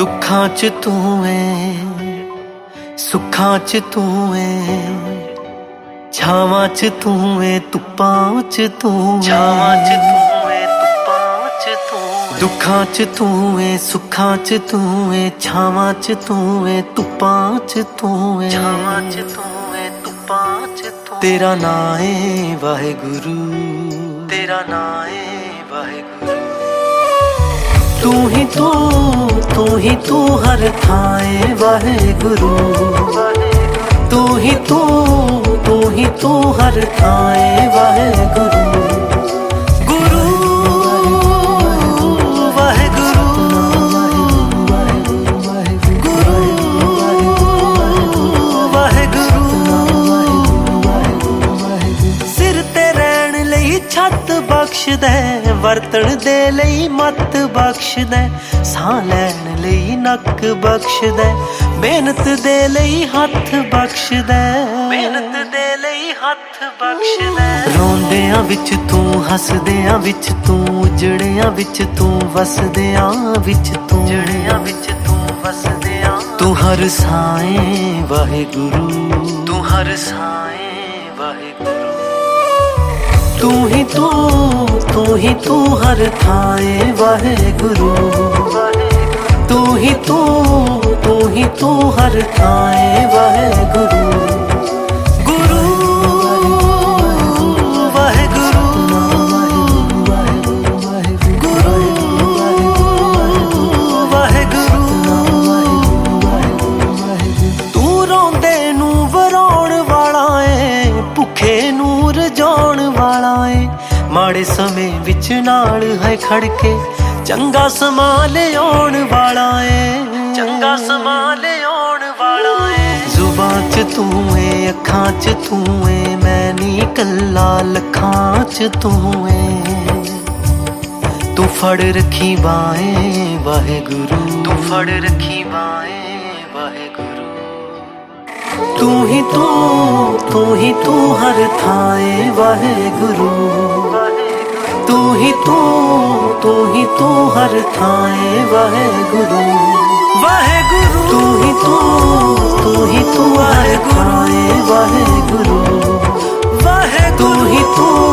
दुखां च तू है, सुखां च तू है, छावां च तू है, धुप्पां च तू है, छावां च तू है, धुप्पां च तू है, दुखां च तू है, सुखां च तू है, छावां च तू है, धुप्पां च तू है, छावां च तू है, धुप्पां च तू। तेरा नाम है वाहेगुरु, तेरा नाम है वाहेगुरु। तू ही तू हर थाए वाहेगुरु, तू ही तू हर थाए वाहेगुरु। गुरु वाहेगुरु, गुरु वाहेगुरु। सिर ते रहन लई छत बख्श दे, वरतन दे लई मत बख्श दे, साह लैन लई नक बख्श दे, मेहनत दे लई हथ बख्श दे, मेहनत दे लई हथ बख्श दे। रोंदियां विच तू, हसदियां विच तू, उजड़ियां विच तू, वसदियां विच तू, उजड़ियां विच तू, वसदियां। तू हर साए वाहेगुरु, तू हर साए वाहेगुरु। तू ही तू हर थाए वाहेगुरु, तू ही तू हर थाए वाहेगुरु। गुरु वाहेगुरु, गुरु वाहेगुरु। तू रोंदे नू वराउण वाला है, भुखे नू रजाउण वाला है, माड़े समय विच नाल है खड़के, चंगा समा ले आउण वाला है, चंगा समा ले आउण वाला है। जुबां च तू है, अखां च तू है, मैं नी कल्ला लखां च तू है। तू फड़ रखी बाहें वाहेगुरु, तू फड़ रखी बाहें वाहेगुरु। तू ही तू हर थाए वाहेगुरु, तू ही तू हर थाए वाहेगुरु, वाहेगुरु। तू ही तू हर थाए वाहेगुरु, वाहेगुरु। तू ही तू